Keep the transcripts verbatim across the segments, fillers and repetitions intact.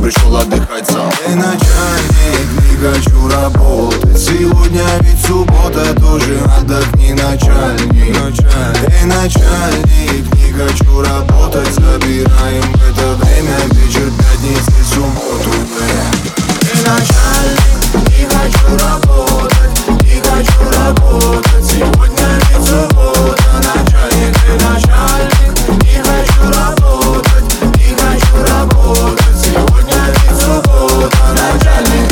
пришел отдыхать сам. Эй, начальник, не хочу работать. Сегодня ведь суббота, тоже отдохни, начальник. Эй, начальник, не хочу работать. Забираем в это время вечер пятницы, субботу. Эй, начальник, не хочу работать. Не хочу работать. Сегодня ведь суббота, начальник. Эй, начальник, не хочу работать. Не хочу работать. Сегодня ведь суббота, начальник.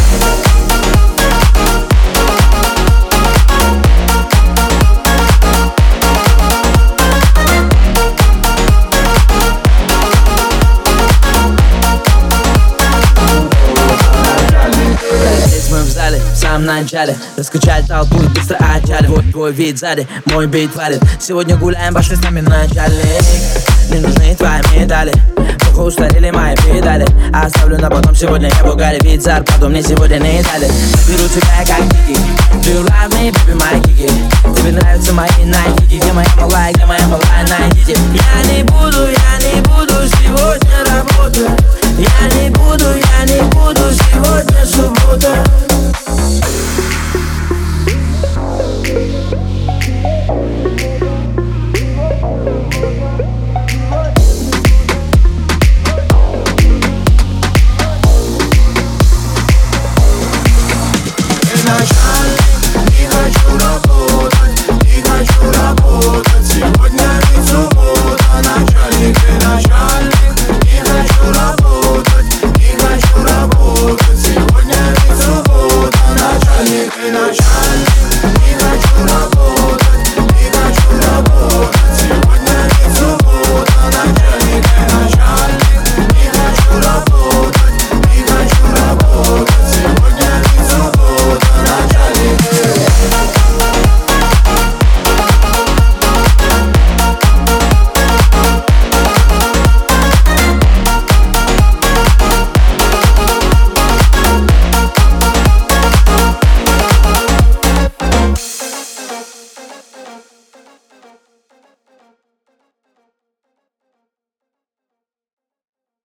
В самом начале раскачать толпу и быстро отчали. Вот твой вид сзади, мой бит валит. Сегодня гуляем, пошли с нами, начальник. Не нужны твои медали, плохо устарели мои педали. Оставлю на потом, сегодня я в угаре. Ведь зарплату мне сегодня не дали. Беру тебя как кики. Do you love me, baby, my кики? Тебе нравятся мои найки. Где моя малая, где моя малая, найдите. Я не буду, я не буду сегодня